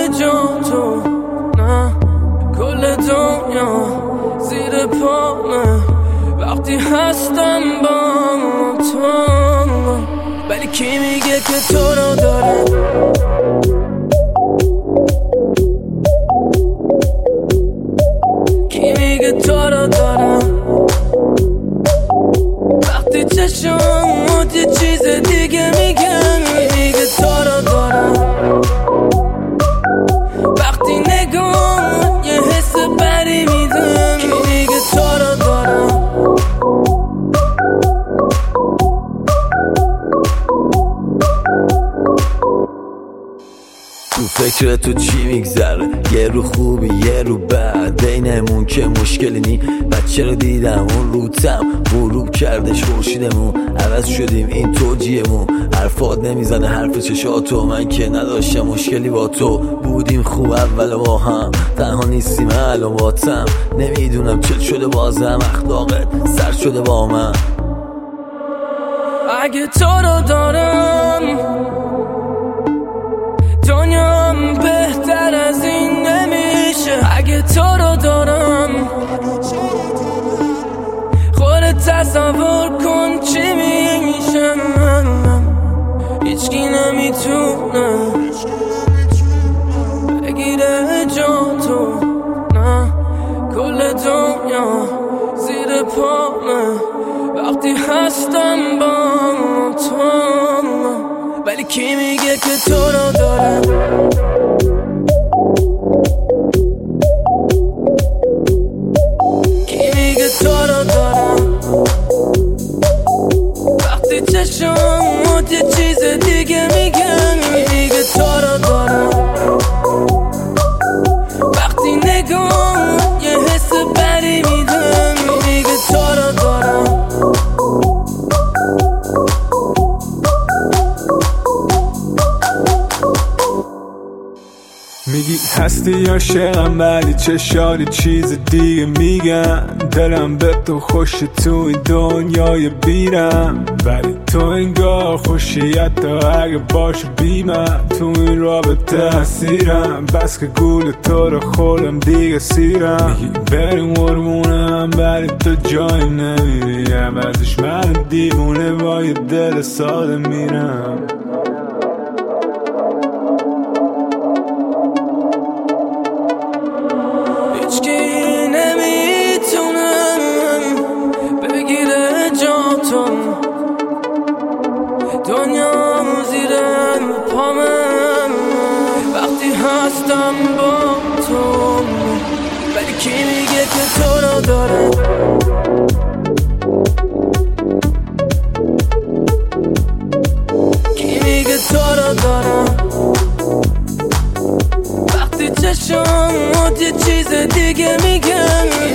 جا تو، نه کل دنیا زیر پامه وقتی هستم با تو. ولی کی میگه که تو رو داره؟ کی میگه تو رو دارم؟ وقتی چشمات یه چیز دیگه میگن. کی میگه تو رو دارم؟ وقتی نگاه یه حس بری میدن. کی میگه تو رو دارم؟ تو فکر تو چی میگذره؟ یه رو خوبی یه رو بد، بینمون که مشکلی نی. بچه رو دیدم اون روتم غروب کردش خورشیدمون، عوض شدیم این توجیهمون. حرفات نمیزنه حرف چشاتو، من که نداشتم مشکلی با تو. بودیم خوب اول با هم، تنها نیستیم الان باتم. نمیدونم چه شده بازم، اخلاقت سر شده با من. اگه تو رو دارم دنیام بهتر از این نمیشه. اگه تو رو دارم خودت تصور کن چی میشه. هیچکی نمیتونه بگیره جا تو، نه کل دنیا زیر پامه وقتی هستم با تو. ولی کی میگه که تو رو داره؟ کی میگه تو رو دارم؟ وقتی چشمات یه چیز دیگه میگن. کی میگه تو رو دارم؟ وقتی نگاه یه حس بری میدن. کی میگه تو رو دارم؟ میگی هستی یا عاشقم، ولی چشاری چیز دیگه میگن. دلم به تو خوشه تو این دنیای بیرم، ولی تو انگار خوشی حتی اگه باشه بی من. تو این رابطه اسیرم، بس که گول تو رو خورم دیگه سیرم. میگی بریم قربونم ولی تو جای نمیری، عوضش من دیوونه با یه دل ساده میرم. هیچکی نمیتونه بگیره جا تو، دنیا زیر پامه وقتی هستم با تو. ولی کی میگه که تو رو داره؟ کی میگه تو رو دارم؟ وقتی چشمات یه چیز دیگه میگن.